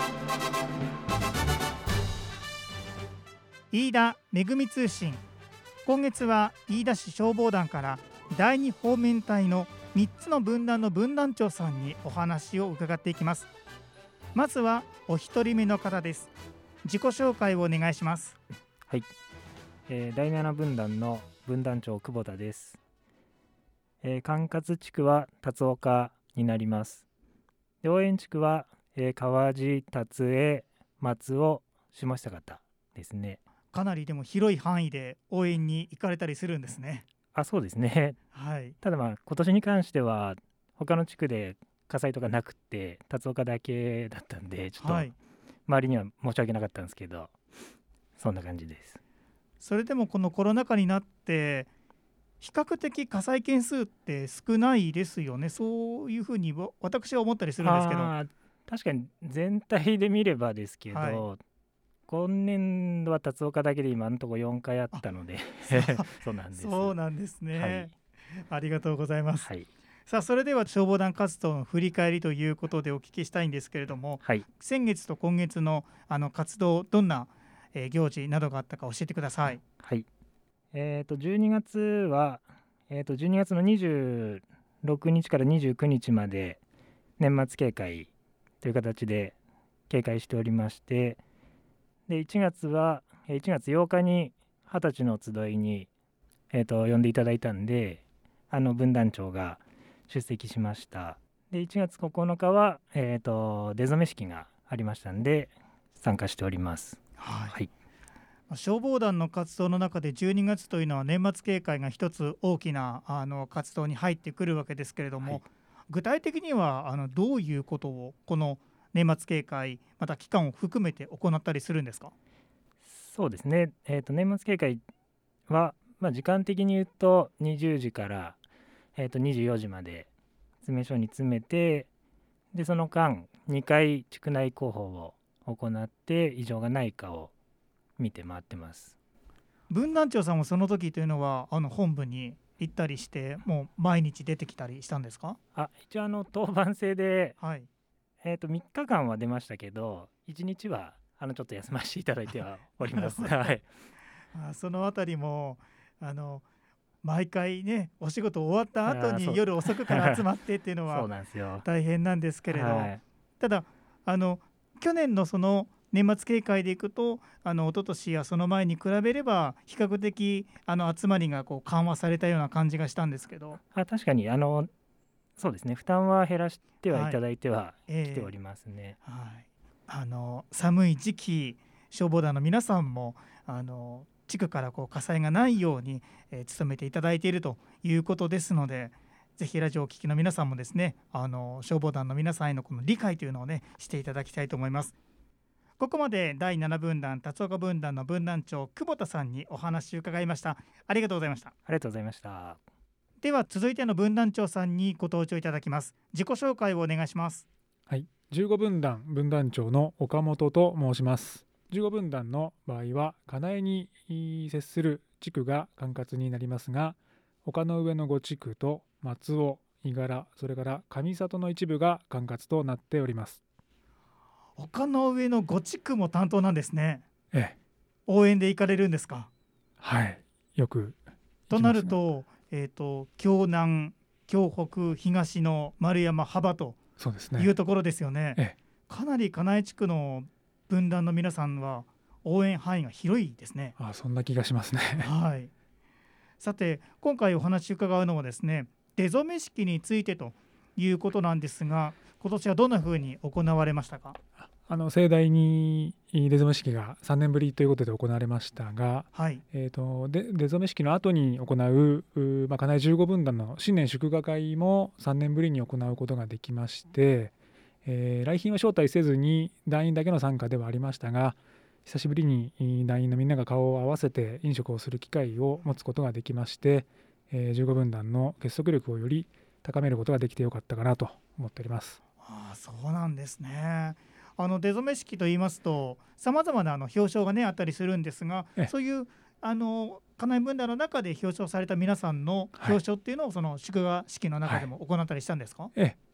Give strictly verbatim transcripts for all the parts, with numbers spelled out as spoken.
飯田めぐみ通信。今月は飯田市消防団からだいに方面隊のみっつの分団の分団長さんにお話を伺っていきます。まずはお一人目の方です。自己紹介をお願いします。 はい、えー、だいなな分団の分団長久保田です。えー、管轄地区は辰岡になります。で応援地区は、えー、川地、辰江、松尾、下久方ですね。 かなりでも広い範囲で応援に行かれたりするんですね。 あ、そうですね、 はい、 ただまあ今年に関しては他の地区で火災とかなくって辰岡だけだったんで、ちょっと周りには申し訳なかったんですけど、はい、そんな感じです。 それでもこのコロナ禍になって比較的火災件数って少ないですよね。そういうふうに私は思ったりするんですけど。 あ、確かに全体で見ればですけど、はい、今年度は辰岡だけで今のところよんかいあったのでそうなんです。 そうなんですね、はい、ありがとうございます、 はい、 さあそれでは消防団活動の振り返りということでお聞きしたいんですけれども、 はい、 先月と今月のあの活動どんな、えー、行事などがあったか教えてください。 はい、えー、とじゅうにがつは、えー、とじゅうにがつのにじゅうろくにちからにじゅうくにちまで年末警戒という形で警戒しておりまして、でいちがつはいちがつようかにはたちの集いに、えー、と呼んでいただいたんで、あの分団長が出席しました。でいちがつここのかは、えー、と出初め式がありましたんで参加しております。 はい、 はい、 消防団の活動の中でじゅうにがつというのは年末警戒が一つ大きなあの活動に入ってくるわけですけれども、はい、具体的にはあのどういうことをこの年末警戒また期間を含めて行ったりするんですか？ そうですね、えー、と年末警戒は、まあ、時間的に言うとにじゅうじから、えー、とにじゅうよじまで詰め所に詰めて、でその間にかい地区内広報を行って異常がないかを見て回ってます。 分団長さんもその時というのはあの本部に行ったりしてもう毎日出てきたりしたんですか？ あ、一応あの当番制で、 はい、 えー、とみっかかんは出ましたけどいちにちはあのちょっと休ませていただいてはおります。はい、 あそのあたりもあの毎回ねお仕事終わった後に夜遅くから集まってっていうのは大変なんですけれど、はい、ただあの去年のその年末警戒でいくとあの一昨年やその前に比べれば比較的あの集まりがこう緩和されたような感じがしたんですけど。 あ、確かにあのそうですね、負担は減らしてはいただいてはきておりますね。 はい、えーはい、あの寒い時期消防団の皆さんもあの地区からこう火災がないように、えー、努めていただいているということですので、ぜひラジオをお聞きの皆さんもですねあの消防団の皆さんへのこの理解というのをねしていただきたいと思います。ここまでだいなな分団辰岡分団の分団長久保田さんにお話を伺いました。ありがとうございました。 ありがとうございました。 では続いての分団長さんにご登場いただきます。自己紹介をお願いします。 はい、じゅうご分団分団長の岡本と申します。じゅうご分団の場合は金江に接する地区が管轄になりますが、丘の上のご地区と松尾、伊柄、それから上里の一部が管轄となっております。 丘の上のご地区も担当なんですね。 ええ、 応援で行かれるんですか？ はい、よくとなると、えーと、京南、京北、東の丸山、幅というところですよね。 ええ、 かなり金井地区の分団の皆さんは応援範囲が広いですね。 あ、そんな気がしますね。 はい、さて今回お話を伺うのはですね出初め式についてということなんですが、今年はどんなふうに行われましたか？ あの盛大に出初め式がさんねんぶりということで行われましたが、 はい、 えーと、で出初め式の後に行う、うまあ、金井じゅうご分団の新年祝賀会もさんねんぶりに行うことができまして、えー、来賓は招待せずに団員だけの参加ではありましたが、久しぶりに団員のみんなが顔を合わせて飲食をする機会を持つことができまして、えー、じゅうご分団の結束力をより高めることができてよかったかなと思っております。 ああ、そうなんですね。あの出初め式といいますとさまざまなあの表彰が、ね、あったりするんですが、そういうあの金井分団の中で表彰された皆さんの表彰っていうのを、はい、その祝賀式の中でも行ったりしたんですか？ ええ、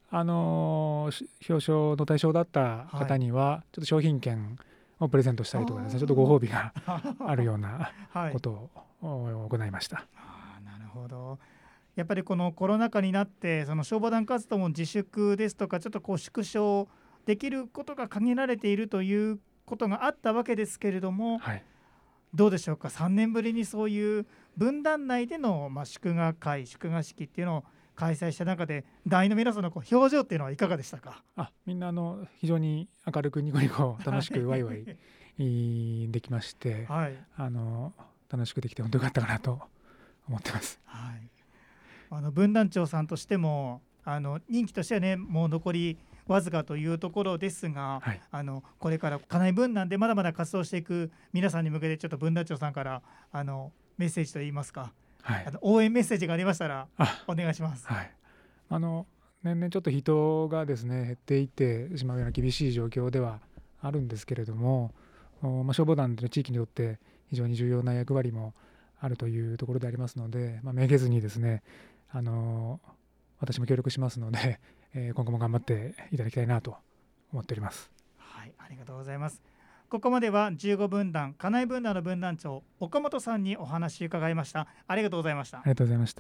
あのー表彰の対象だった方にはちょっと商品券をプレゼントしたりとかですね、ちょっとご褒美があるようなことを行いました。 あーなるほど。やっぱりこのコロナ禍になってその消防団活動も自粛ですとかちょっとこう縮小できることが限られているということがあったわけですけれども、 はい、 どうでしょうか、さんねんぶりにそういう分団内での、まあ、祝賀会祝賀式っていうのを開催した中で団員の皆さんのこう表情っていうのはいかがでしたか？ あみんなあの非常に明るくニコニコ楽しくワイワイできまして、 はい、 あの楽しくできて本当よかったかなと思ってます。 はい、あの分団長さんとしてもあの任期としてはねもう残りわずかというところですが、 はい、 あのこれから家内分団でまだまだ活動していく皆さんに向けてちょっと分団長さんからあのメッセージといいますか、 はい、 あの応援メッセージがありましたらお願いします。 はい、あの年々ちょっと人がですね減っていってしまうような厳しい状況ではあるんですけれども、まあ、消防団の地域にとって非常に重要な役割もあるというところでありますので、まあ、めげずにですねあの私も協力しますので、えー、今後も頑張っていただきたいなと思っております。 はい、ありがとうございます。ここまではじゅうご分団家内分団の分団長岡本さんにお話伺いました。ありがとうございました。 ありがとうございました。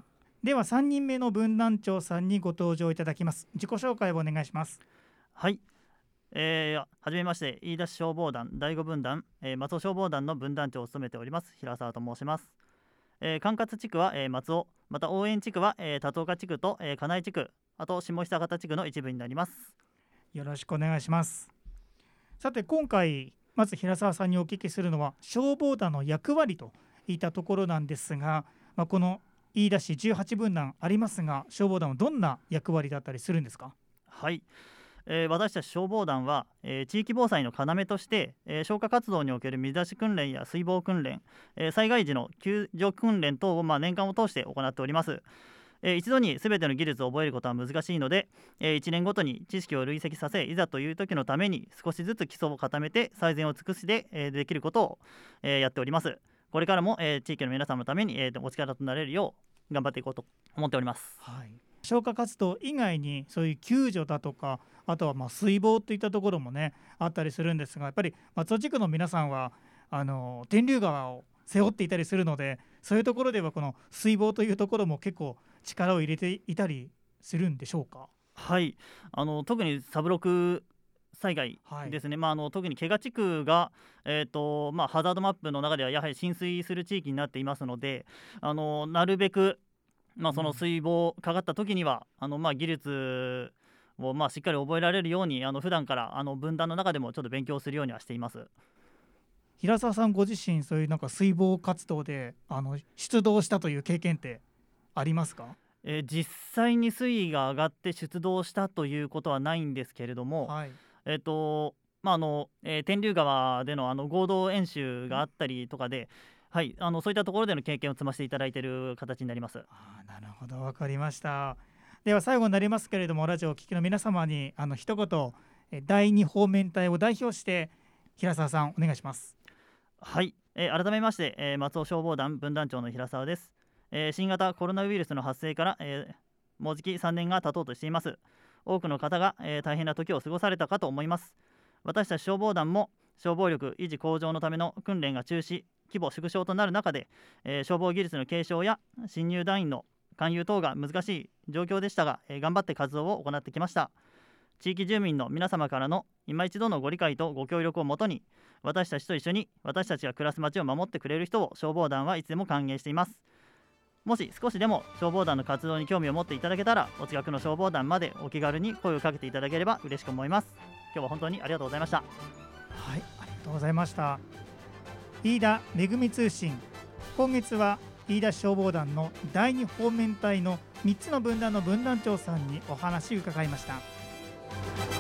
ではさんにんめの分団長さんにご登場いただきます。自己紹介をお願いします。 はい、えー、はじめまして飯田市消防団だいご分団、えー、松尾消防団の分団長を務めております平沢と申します。えー、管轄地区は、えー、松尾、また応援地区は、えー、立岡地区と、えー、金井地区、あと下久方地区の一部になります。 よろしくお願いします。さて今回まず平沢さんにお聞きするのは消防団の役割といったところなんですが、まあ、この飯田市じゅうはち分団ありますが消防団はどんな役割だったりするんですか？ はい、えー、私たち消防団は、えー、地域防災の要として、えー、消火活動における水出し訓練や水防訓練、えー、災害時の救助訓練等を、まあ、年間を通して行っております。えー、一度に全ての技術を覚えることは難しいので、えー、いちねんごとに知識を累積させいざという時のために少しずつ基礎を固めて最善を尽くして、えー、できることを、えー、やっております。これからも、えー、地域の皆様のために、えー、お力となれるよう頑張っていこうと思っております。 はい、消火活動以外にそういう救助だとかあとはまあ水防といったところもねあったりするんですが、やっぱり松尾地区の皆さんはあの天竜川を背負っていたりするので、そういうところではこの水防というところも結構力を入れていたりするんでしょうか？ はい、あの特にサブロク災害ですね、はい、まあ、あの特に毛賀地区が、えーとまあ、ハザードマップの中ではやはり浸水する地域になっていますので、あのなるべく、まあ、その水防かかった時には、うん、あのまあ、技術をまあしっかり覚えられるようにあの普段からあの分団の中でもちょっと勉強するようにはしています。 平沢さんご自身そういうなんか水防活動であの出動したという経験ってありますか？ えー、実際に水位が上がって出動したということはないんですけれども、はい、えーとまああのえー、天竜川での、あの合同演習があったりとかで、はい、あのそういったところでの経験を積ませていただいている形になります。 あ、なるほど、わかりました。では最後になりますけれども、ラジオをお聞きの皆様にあの一言だいに方面隊を代表して平沢さんお願いします。 はい、えー、改めまして、えー、松尾消防団分団長の平沢です。えー、新型コロナウイルスの発生から、えー、もうじきさんねんが経とうとしています。多くの方が、えー、大変な時を過ごされたかと思います。私たち消防団も消防力維持向上のための訓練が中止、規模縮小となる中で、えー、消防技術の継承や新入団員の勧誘等が難しい状況でしたが、えー、頑張って活動を行ってきました。地域住民の皆様からの今一度のご理解とご協力をもとに、私たちと一緒に私たちが暮らす街を守ってくれる人を消防団はいつでも歓迎しています。もし少しでも消防団の活動に興味を持っていただけたら、お近くの消防団までお気軽に声をかけていただければ嬉しく思います。今日は本当にありがとうございました。 はい、ありがとうございました。飯田めぐみ通信、今月は飯田消防団のだいに方面隊のみっつの分団の分団長さんにお話を伺いました。